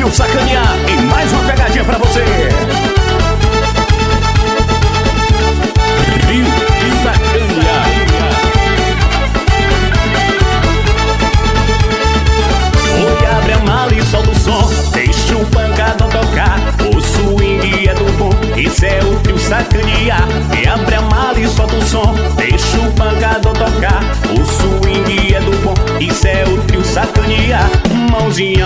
trio Sacanear e mais uma pegadinha pra você. Trio Sacanear. Oi, abre a mala e solta o som, deixa o pancadão tocar. O swing é do bom, isso é o trio Sacanear. E abre a mala e solta o som, deixa o pancadão tocar. O swing é do bom, isso é o trio Sacanear. Mãozinha